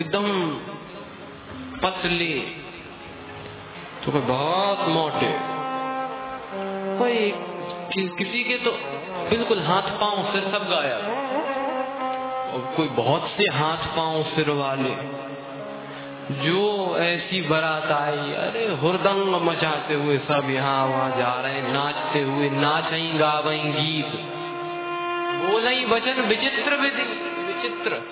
एकदम पतले तो कोई बहुत मोटे, कोई किसी के तो बिल्कुल हाथ पांव सिर सब गायब, और कोई बहुत से हाथ पांव सिर वाले। जो ऐसी बारात आई, अरे हुरदंग मचाते हुए सब यहाँ वहाँ जा रहे, नाचते हुए, नाचई गावई गीत, बोलई वचन विचित्र विचित्र।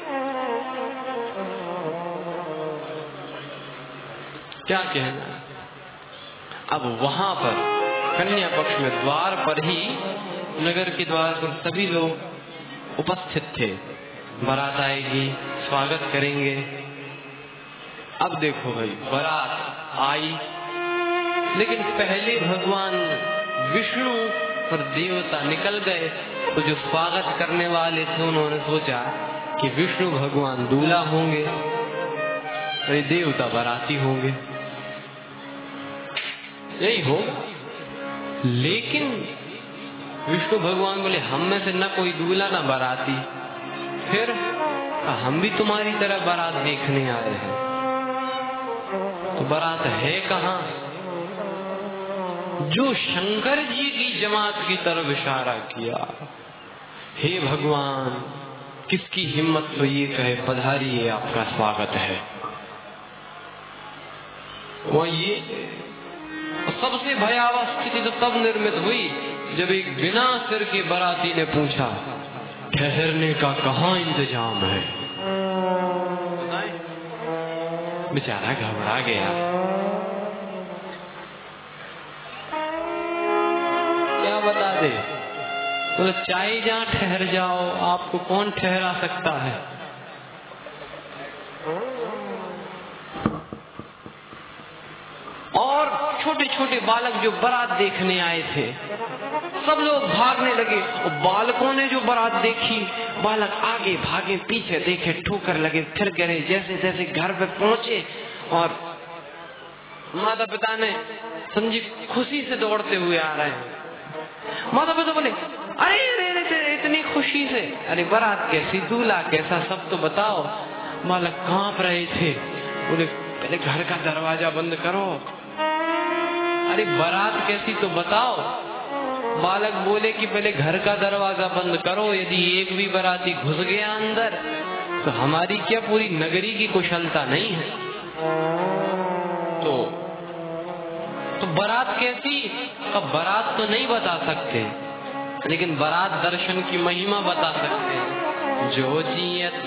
क्या कहना। अब वहां पर कन्या पक्ष में द्वार पर ही, नगर के द्वार पर सभी लोग उपस्थित थे। बारात आएगी, स्वागत करेंगे। अब देखो भाई, बारात आई, लेकिन पहले भगवान विष्णु और देवता निकल गए। तो जो स्वागत करने वाले थे उन्होंने सोचा कि विष्णु भगवान दूल्हा होंगे और ये देवता बाराती होंगे, यही हो। लेकिन विष्णु भगवान बोले, हम में से न कोई दूल्हा न बाराती, फिर हम भी तुम्हारी तरह बारात देखने आए हैं। तो बारात है कहाँ? जो शंकर जी की जमात की तरफ इशारा किया। हे भगवान, किसकी हिम्मत तो ये कहे पधारिए, आपका स्वागत है। वो ये सबसे भयावह स्थिति तो तब निर्मित हुई जब एक बिना सिर के बाराती ने पूछा, ठहरने का कहाँ इंतजाम है? बेचारा घबरा गया। क्या बता दे? बोले, चाहे जहाँ ठहर जाओ, आपको कौन ठहरा सकता है? और छोटे छोटे बालक जो बारात देखने आए थे, सब लोग भागने लगे। और बालकों ने जो बारात देखी, बालक आगे भागे, पीछे देखे, ठोकर लगे, फिर गिरे। जैसे जैसे घर पे पहुंचे और माता पिता ने समझी खुशी से दौड़ते हुए आ रहे हैं। माता पिता बोले, अरे अरे इतनी खुशी से, अरे बारात कैसी, दूल्हा कैसा, सब तो बताओ। बालक कांप रहे थे। बोले, पहले घर का दरवाजा बंद करो। अरे बारात कैसी तो बताओ। बालक बोले कि पहले घर का दरवाजा बंद करो, यदि एक भी बाराती घुस गया अंदर तो हमारी क्या पूरी नगरी की कुशलता नहीं है। तो बारात कैसी? अब बारात तो नहीं बता सकते, लेकिन बारात दर्शन की महिमा बता सकते हैं। जो जियत